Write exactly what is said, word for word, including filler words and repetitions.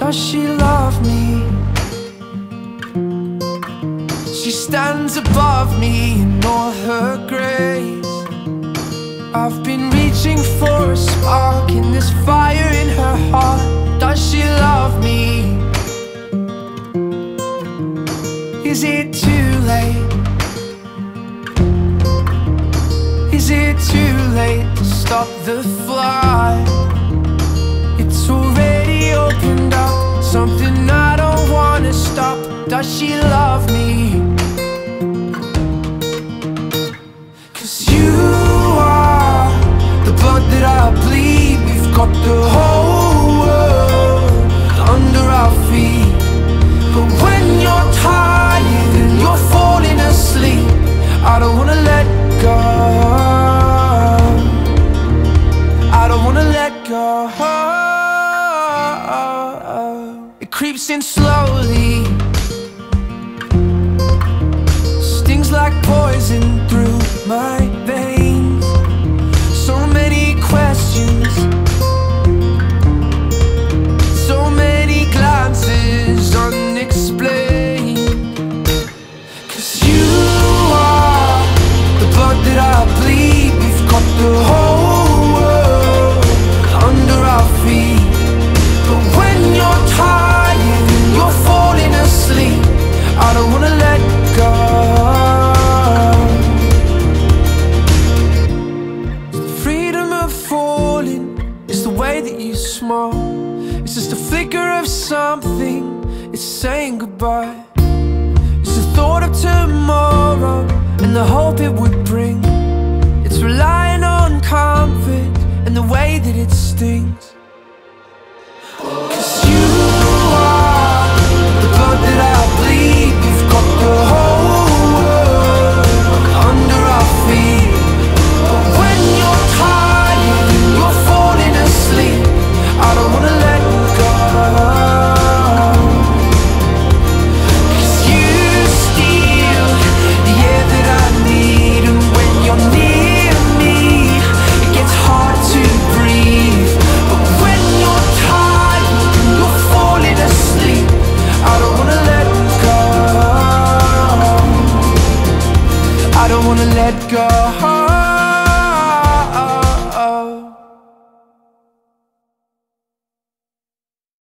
does she love me? She stands above me in all her grace. I've been reaching for a spark in this fire in her heart. Does she love me? Is it too late? Is it too late to stop the flight? It's already opened up, something I don't wanna stop. Does she love me? Cause you are the blood that I bleed. We've got the whole world under our feet. But when you're tired and you're falling asleep, I don't wanna let go. I don't wanna let go. It creeps in slowly, stings like poison through my veins. So many questions, so many glances unexplained. Cause you are the blood that I bleed. We've got the whole world under our feet. But when you're tired and you're falling asleep, I don't wanna let go. The freedom of falling is the way that you smile. It's just a flicker of something, it's saying goodbye. It's the thought of tomorrow and the hope it would bring. It's relying on comfort and the way that it stings.